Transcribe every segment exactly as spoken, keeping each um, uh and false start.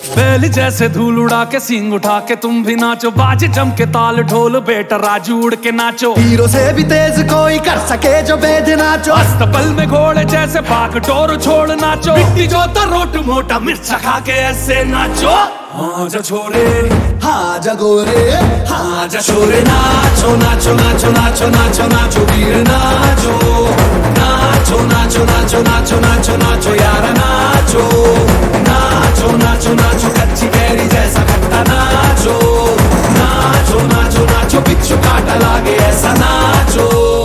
बैल जैसे धूल उड़ा के सींग उठा के तुम भी नाचो, बाजे जम के ताल ढोल बेटा राजू उड़ के नाचो। हीरो से भी तेज कोई कर सके जो बेद नाचो, अस्तबल में घोड़े जैसे भाग डोर छोड़ नाचो। मिट्टी जो रोट मोटा मिर्चा खा के ऐसे नाचो। हाँ जा छोरे हाँ जा गोरे, हाँ जा छोरे नाचो नाचो नाचो नाचो नाचो नाचो वीर नाचो नाचो नाचो नाचो नाचो नाचो नाचो यार नाचो नाचो नाचो नाचो कच्ची कैरी जैसा खट्टा नाचो नाचो नाचो नाचो बिच्छू काटा लागे ऐसा नाचो।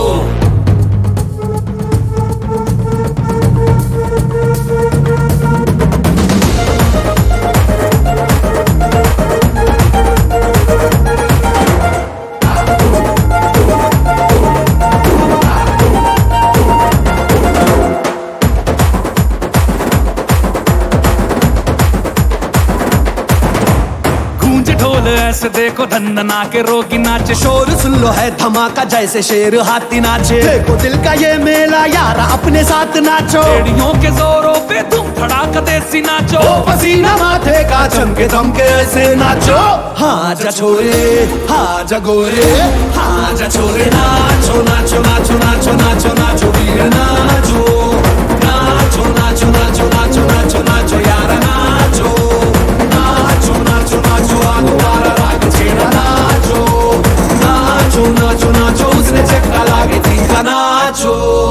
ढोल ऐसे देखो धंधना के रोगी नाचे, शोर सुन लो है धमाका जैसे शेर हाथी नाचे। देखो दिल का ये मेला यार अपने साथ नाचो, एड़ियों के जोरों पे तुम धड़ाका देसी नाचो। ओ पसीना माथे का चमके दमके ऐसे नाचो। हाँ जा छोरे हाँ जा गोरे, हाँ जा छोरे नाचो नाचो नाचो नाचो नाचो नाचो वीर नाचो नाचो नाचो नाचो नाचो नाचो नाचो यार नाचो नाचो नाचो नाचो आगुवारा राग छेड़ा नाचो नाचो नाचो नाचो उसने चक्का लागे तीखा नाचो।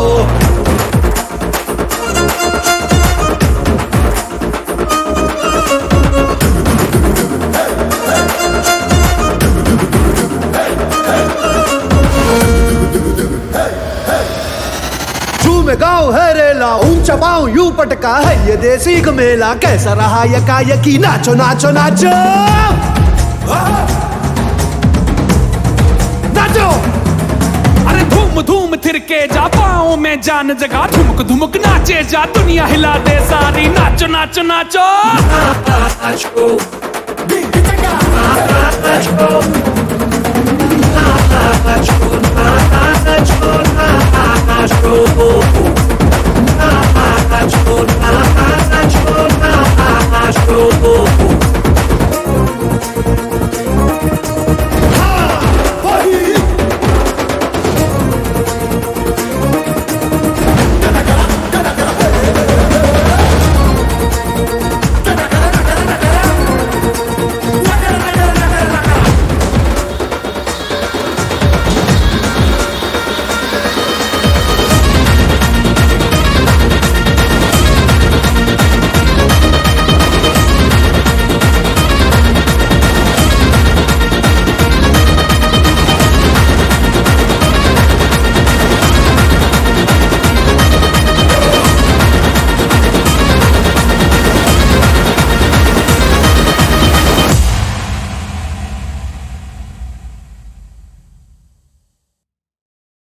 में गाँव है रेला ऊंचा पाँव यूं पटका है ये देसी का मेला। कैसा रहा यका यकी नाचो नाचो नाचो नाचो। अरे धूम धूम थिरके जा पाँव में जान जगा, धुमक धुमक नाचे जा दुनिया हिला दे सारी। नाचो नाचो नाचो।